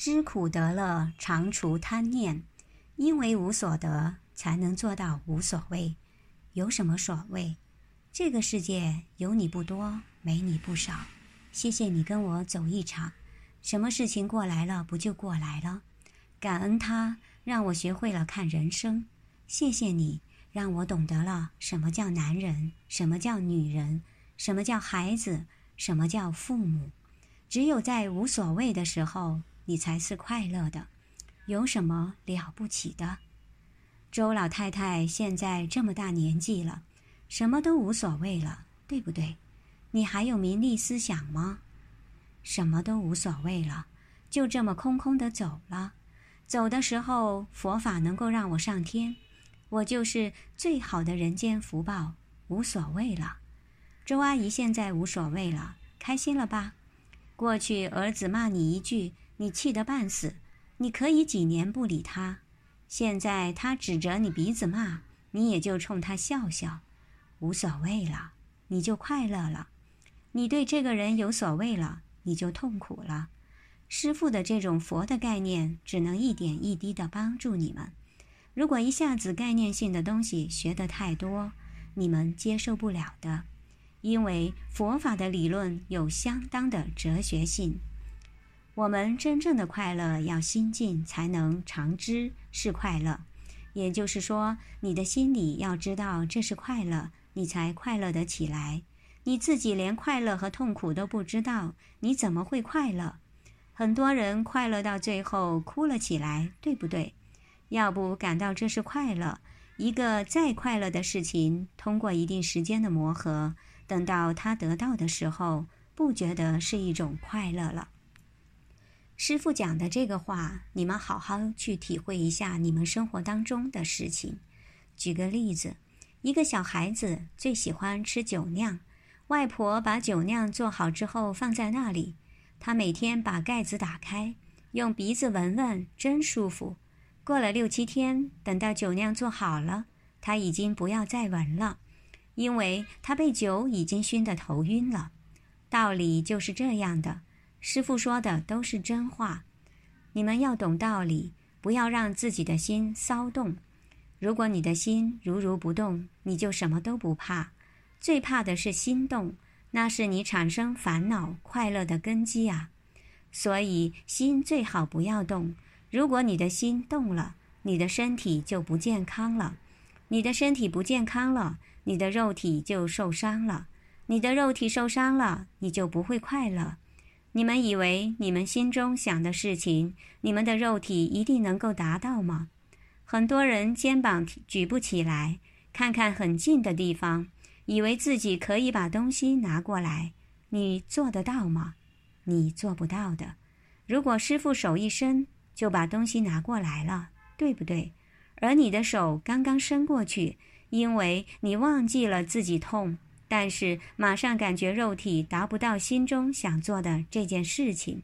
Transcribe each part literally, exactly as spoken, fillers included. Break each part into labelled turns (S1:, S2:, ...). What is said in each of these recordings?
S1: 知苦得乐，常除贪念。因为无所得，才能做到无所谓。有什么所谓？这个世界有你不多，没你不少。谢谢你跟我走一场，什么事情过来了，不就过来了？感恩他，让我学会了看人生。谢谢你，让我懂得了什么叫男人，什么叫女人，什么叫孩子，什么叫父母。只有在无所谓的时候，你才是快乐的。有什么了不起的？周老太太现在这么大年纪了，什么都无所谓了，对不对？你还有名利思想吗？什么都无所谓了，就这么空空的走了。走的时候，佛法能够让我上天，我就是最好的人间福报，无所谓了。周阿姨现在无所谓了，开心了吧？过去儿子骂你一句，你气得半死，你可以几年不理他。现在他指着你鼻子骂，你也就冲他笑笑，无所谓了，你就快乐了。你对这个人有所谓了，你就痛苦了。师父的这种佛的概念，只能一点一滴地帮助你们。如果一下子概念性的东西学得太多，你们接受不了的。因为佛法的理论有相当的哲学性。我们真正的快乐要心静才能常知是快乐，也就是说，你的心里要知道这是快乐，你才快乐得起来。你自己连快乐和痛苦都不知道，你怎么会快乐？很多人快乐到最后哭了起来，对不对？要不感到这是快乐，一个再快乐的事情，通过一定时间的磨合，等到他得到的时候，不觉得是一种快乐了。师父讲的这个话，你们好好去体会一下你们生活当中的事情。举个例子，一个小孩子最喜欢吃酒酿，外婆把酒酿做好之后放在那里，他每天把盖子打开，用鼻子闻闻，真舒服。过了六七天，等到酒酿做好了，他已经不要再闻了，因为他被酒已经熏得头晕了。道理就是这样的，师父说的都是真话。你们要懂道理，不要让自己的心骚动。如果你的心如如不动，你就什么都不怕。最怕的是心动，那是你产生烦恼快乐的根基啊。所以心最好不要动。如果你的心动了，你的身体就不健康了。你的身体不健康了，你的肉体就受伤了。你的肉体受伤了，你就不会快乐。你们以为你们心中想的事情，你们的肉体一定能够达到吗？很多人肩膀举不起来，看看很近的地方，以为自己可以把东西拿过来。你做得到吗？你做不到的。如果师父手一伸，就把东西拿过来了，对不对？而你的手刚刚伸过去，因为你忘记了自己痛，但是马上感觉肉体达不到心中想做的这件事情。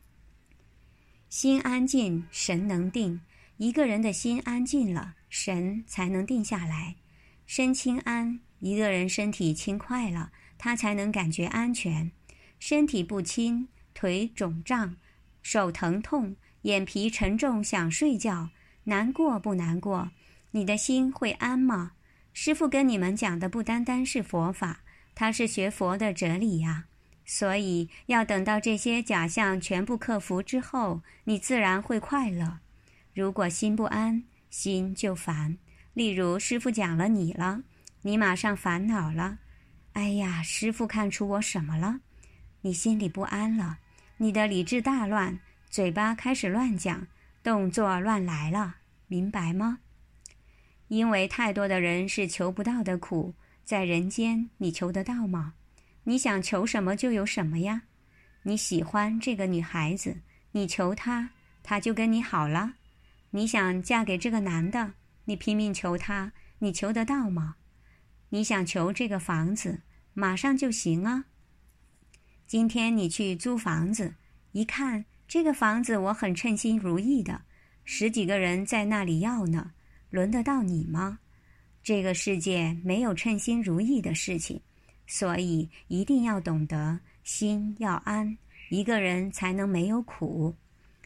S1: 心安静，神能定。一个人的心安静了，神才能定下来。身轻安，一个人身体轻快了，他才能感觉安全。身体不轻，腿肿胀，手疼痛，眼皮沉重，想睡觉，难过不难过？你的心会安吗？师父跟你们讲的不单单是佛法，他是学佛的哲理呀。所以要等到这些假象全部克服之后，你自然会快乐。如果心不安，心就烦。例如师父讲了你了，你马上烦恼了。哎呀，师父看出我什么了？你心里不安了，你的理智大乱，嘴巴开始乱讲，动作乱来了，明白吗？因为太多的人是求不到的苦，在人间你求得到吗？你想求什么就有什么呀。你喜欢这个女孩子，你求她，她就跟你好了。你想嫁给这个男的，你拼命求他，你求得到吗？你想求这个房子，马上就行啊。今天你去租房子，一看这个房子我很称心如意的，十几个人在那里要呢，轮得到你吗？这个世界没有称心如意的事情，所以一定要懂得心要安，一个人才能没有苦。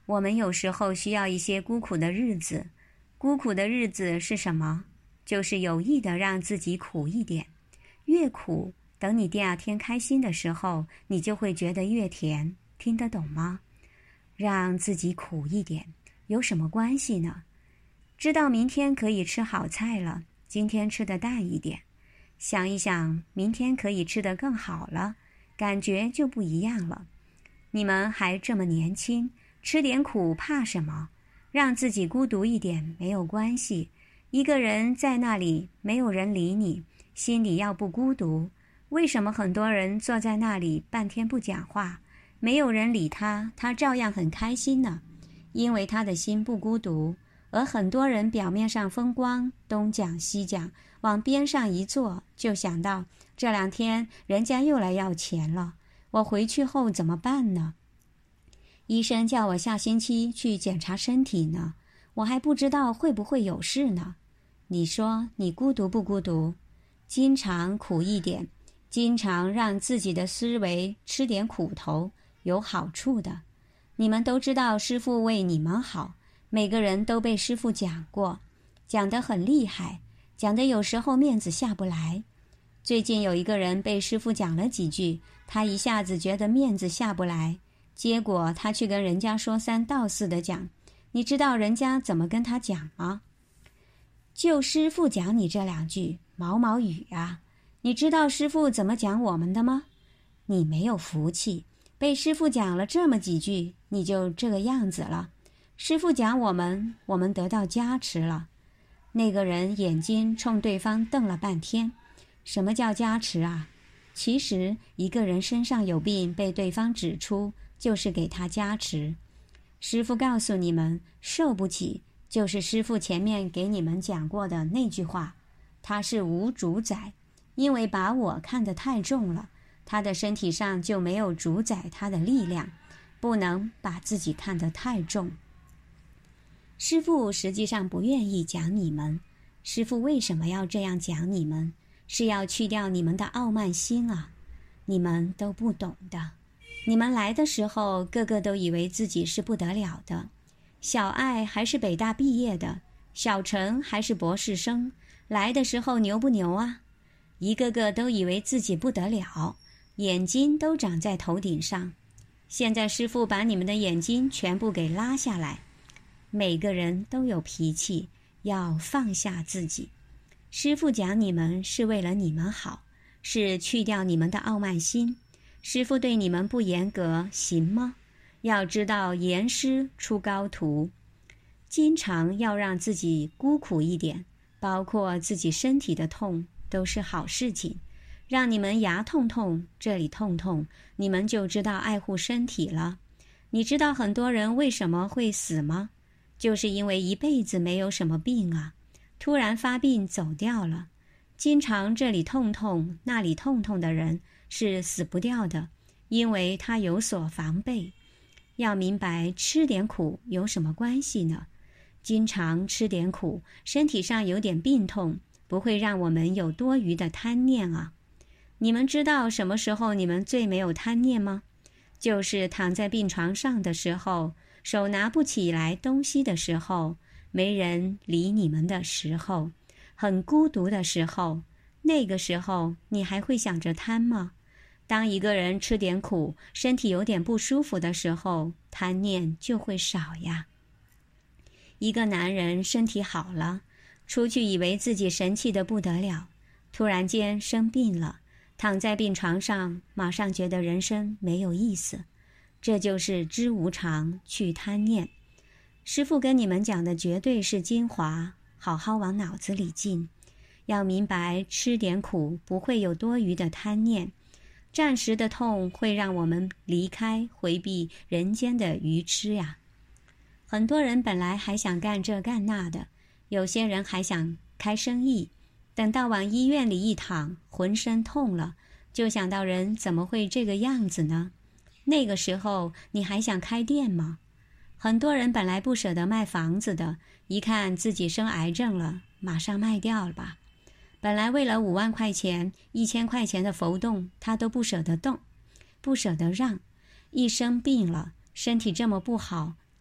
S1: 我们有时候需要一些孤苦的日子。孤苦的日子是什么？就是有意的让自己苦一点。越苦，等你第二天开心的时候，你就会觉得越甜。听得懂吗？让自己苦一点，有什么关系呢？知道明天可以吃好菜了，今天吃的淡一点。想一想，明天可以吃得更好了，感觉就不一样了。你们还这么年轻，吃点苦怕什么？让自己孤独一点没有关系。一个人在那里，没有人理你，心里要不孤独。为什么很多人坐在那里半天不讲话，没有人理他，他照样很开心呢？因为他的心不孤独。而很多人表面上风光，东讲西讲，往边上一坐，就想到这两天人家又来要钱了，我回去后怎么办呢？医生叫我下星期去检查身体呢，我还不知道会不会有事呢。你说你孤独不孤独？经常苦一点，经常让自己的思维吃点苦头，有好处的。你们都知道师父为你们好，每个人都被师父讲过，讲得很厉害，讲得有时候面子下不来。最近有一个人被师父讲了几句，他一下子觉得面子下不来，结果他去跟人家说三道四的讲。你知道人家怎么跟他讲吗？就师父讲你这两句，毛毛雨啊！你知道师父怎么讲我们的吗？你没有福气，被师父讲了这么几句，你就这个样子了。师父讲我们，我们得到加持了。那个人眼睛冲对方瞪了半天。什么叫加持啊？其实一个人身上有病被对方指出，就是给他加持。师父告诉你们，受不起，就是师父前面给你们讲过的那句话，他是无主宰，因为把我看得太重了，他的身体上就没有主宰他的力量，不能把自己看得太重。师父实际上不愿意讲你们，师父为什么要这样讲你们？是要去掉你们的傲慢心啊！你们都不懂的。你们来的时候，个个都以为自己是不得了的。小爱还是北大毕业的，小陈还是博士生，来的时候牛不牛啊？一个个都以为自己不得了，眼睛都长在头顶上。现在师父把你们的眼睛全部给拉下来。每个人都有脾气，要放下自己。师父讲你们是为了你们好，是去掉你们的傲慢心。师父对你们不严格，行吗？要知道严师出高徒，经常要让自己孤苦一点，包括自己身体的痛都是好事情。让你们牙痛痛，这里痛痛，你们就知道爱护身体了。你知道很多人为什么会死吗？就是因为一辈子没有什么病啊，突然发病走掉了。经常这里痛痛那里痛痛的人是死不掉的，因为他有所防备。要明白吃点苦有什么关系呢？经常吃点苦，身体上有点病痛，不会让我们有多余的贪念啊。你们知道什么时候你们最没有贪念吗？就是躺在病床上的时候，手拿不起来东西的时候，没人理你们的时候，很孤独的时候，那个时候你还会想着贪吗？当一个人吃点苦，身体有点不舒服的时候，贪念就会少呀。一个男人身体好了，出去以为自己神气得不得了，突然间生病了，躺在病床上，马上觉得人生没有意思。这就是知无常，去贪念。师父跟你们讲的绝对是精华，好好往脑子里进。要明白吃点苦不会有多余的贪念，暂时的痛会让我们离开回避人间的愚痴呀。很多人本来还想干这干那的，有些人还想开生意，等到往医院里一躺，浑身痛了，就想到人怎么会这个样子呢？那个时候你还想开店吗？很多人本来不舍得卖房子的，一看自己生癌症了，马上卖掉了吧。本来为了五万块钱、一千块钱的浮动，他都不舍得动，不舍得让。一生病了，身体这么不好，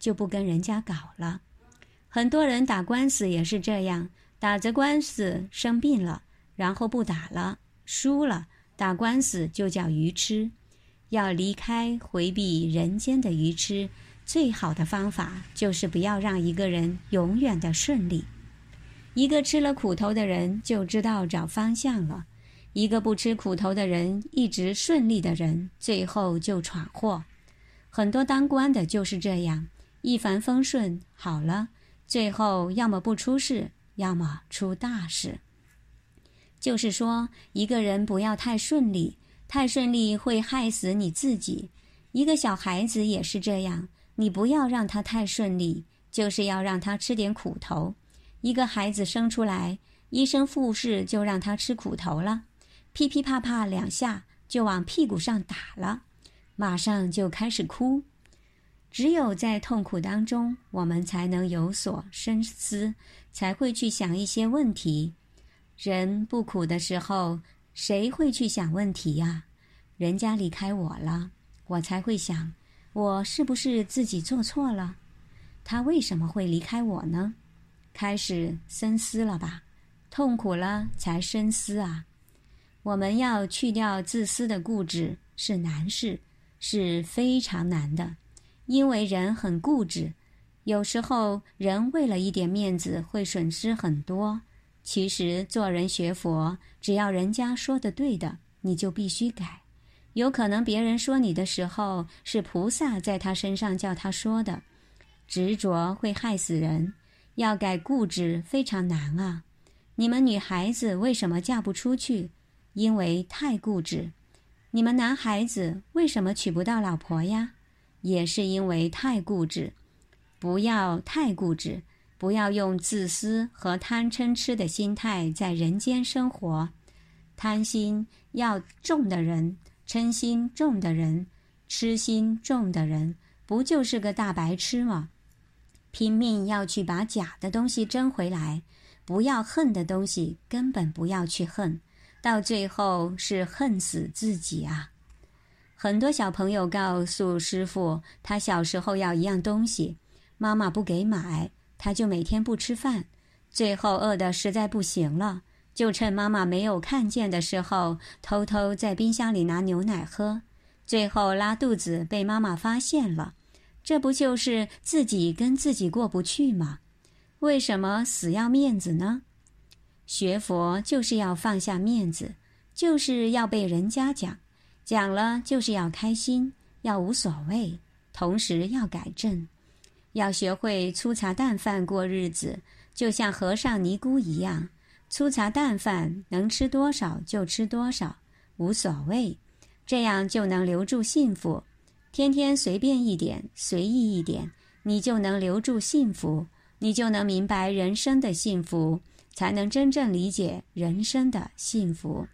S1: 就不跟人家搞了。很多人打官司也是这样，打着官司生病了，然后不打了，输了，打官司就叫愚痴。要离开回避人间的愚痴，最好的方法就是不要让一个人永远的顺利。一个吃了苦头的人就知道找方向了，一个不吃苦头的人，一直顺利的人，最后就闯祸。很多当官的就是这样，一帆风顺好了，最后要么不出事，要么出大事。就是说，一个人不要太顺利，太顺利会害死你自己。一个小孩子也是这样，你不要让他太顺利，就是要让他吃点苦头。一个孩子生出来，医生护士就让他吃苦头了，噼噼啪啪两下就往屁股上打了，马上就开始哭。只有在痛苦当中，我们才能有所深思，才会去想一些问题。人不苦的时候，谁会去想问题呀？人家离开我了，我才会想，我是不是自己做错了？他为什么会离开我呢？开始深思了吧，痛苦了才深思啊。我们要去掉自私的固执是难事，是非常难的，因为人很固执，有时候人为了一点面子会损失很多。其实做人学佛，只要人家说的对的，你就必须改。有可能别人说你的时候，是菩萨在他身上叫他说的。执着会害死人，要改固执非常难啊。你们女孩子为什么嫁不出去？因为太固执。你们男孩子为什么娶不到老婆呀？也是因为太固执。不要太固执，不要用自私和贪嗔痴的心态在人间生活。贪心要重的人，嗔心重的人，痴心重的人，不就是个大白痴吗？拼命要去把假的东西争回来，不要恨的东西根本不要去恨，到最后是恨死自己啊。很多小朋友告诉师父，他小时候要一样东西，妈妈不给买，他就每天不吃饭，最后饿得实在不行了，就趁妈妈没有看见的时候，偷偷在冰箱里拿牛奶喝，最后拉肚子被妈妈发现了。这不就是自己跟自己过不去吗？为什么死要面子呢？学佛就是要放下面子，就是要被人家讲，讲了就是要开心，要无所谓，同时要改正。要学会粗茶淡饭过日子，就像和尚尼姑一样，粗茶淡饭能吃多少就吃多少，无所谓，这样就能留住幸福。天天随便一点，随意一点，你就能留住幸福，你就能明白人生的幸福，才能真正理解人生的幸福。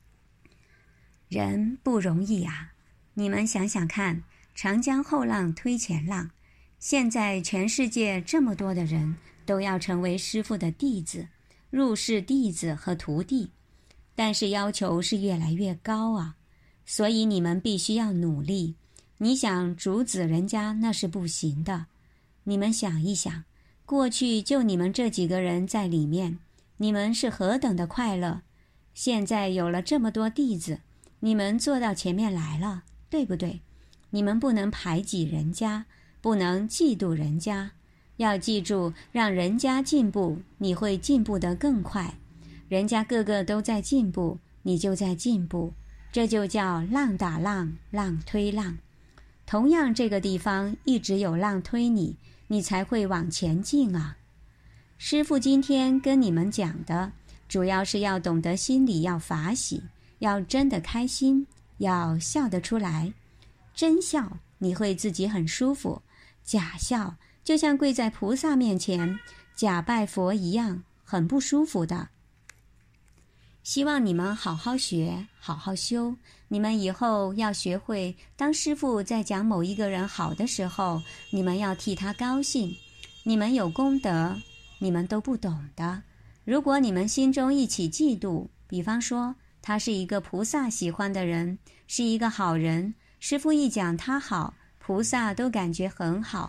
S1: 人不容易啊，你们想想看，长江后浪推前浪，现在全世界这么多的人都要成为师父的弟子，入室弟子和徒弟，但是要求是越来越高啊，所以你们必须要努力。你想阻止人家那是不行的。你们想一想，过去就你们这几个人在里面，你们是何等的快乐。现在有了这么多弟子，你们坐到前面来了，对不对？你们不能排挤人家，不能嫉妒人家，要记住，让人家进步，你会进步得更快。人家个个都在进步，你就在进步，这就叫浪打浪，浪推浪。同样这个地方一直有浪推你，你才会往前进啊。师父今天跟你们讲的，主要是要懂得心里要法喜，要真的开心，要笑得出来。真笑你会自己很舒服，假笑就像跪在菩萨面前假拜佛一样，很不舒服的。希望你们好好学，好好修。你们以后要学会，当师父在讲某一个人好的时候，你们要替他高兴。你们有功德，你们都不懂的。如果你们心中一起嫉妒，比方说他是一个菩萨喜欢的人，是一个好人，师父一讲他好，菩萨都感觉很好。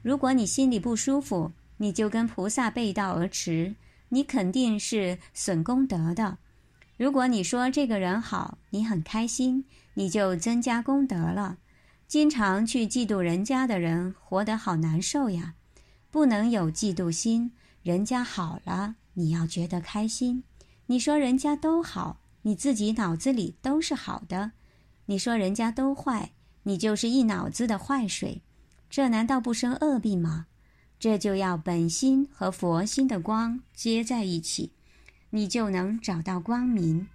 S1: 如果你心里不舒服，你就跟菩萨背道而驰，你肯定是损功德的。如果你说这个人好，你很开心，你就增加功德了。经常去嫉妒人家的人，活得好难受呀。不能有嫉妒心，人家好了，你要觉得开心。你说人家都好，你自己脑子里都是好的。你说人家都坏，你就是一脑子的坏水，这难道不生恶病吗？这就要本心和佛心的光接在一起，你就能找到光明。